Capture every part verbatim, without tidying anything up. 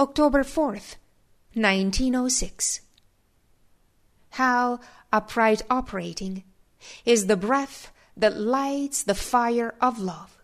October fourth, nineteen oh six. How upright operating is the breath that lights the fire of love.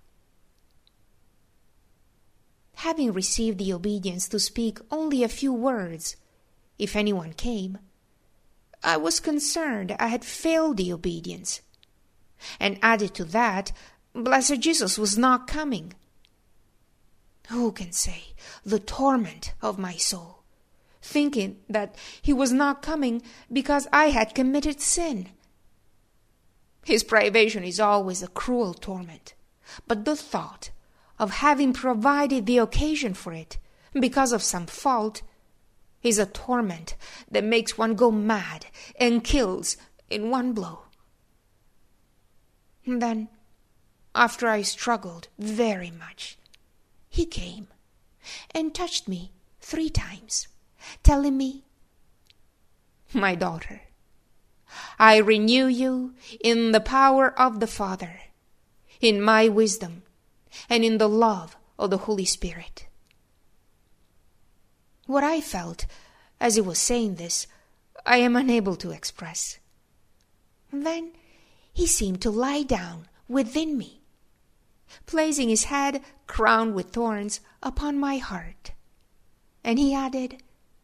Having received the obedience to speak only a few words, if anyone came, I was concerned I had failed the obedience. And added to that, blessed Jesus was not coming. Who can say the torment of my soul, thinking that he was not coming because I had committed sin? His privation is always a cruel torment, but the thought of having provided the occasion for it because of some fault is a torment that makes one go mad and kills in one blow. And then, after I struggled very much, he came and touched me three times, telling me, "My daughter, I renew you in the power of the Father, in my wisdom, and in the love of the Holy Spirit." What I felt as he was saying this, I am unable to express. Then he seemed to lie down within me, placing his head crowned with thorns upon my heart. And he added,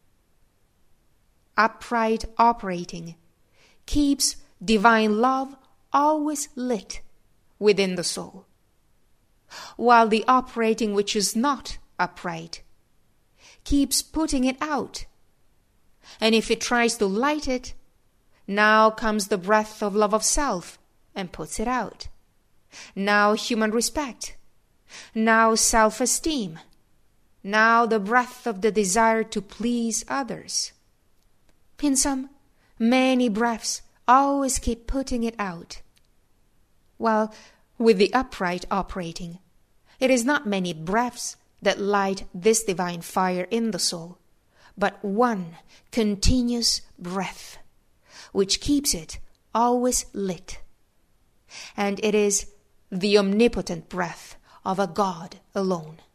"Upright operating keeps divine love always lit within the soul, while the operating which is not upright keeps putting it out. And if it tries to light it, now comes the breath of love of self and puts it out. Now human respect, now self-esteem, now the breath of the desire to please others. In sum, many breaths always keep putting it out. While with the upright operating, it is not many breaths that light this divine fire in the soul, but one continuous breath, which keeps it always lit. And it is the omnipotent breath of a God alone.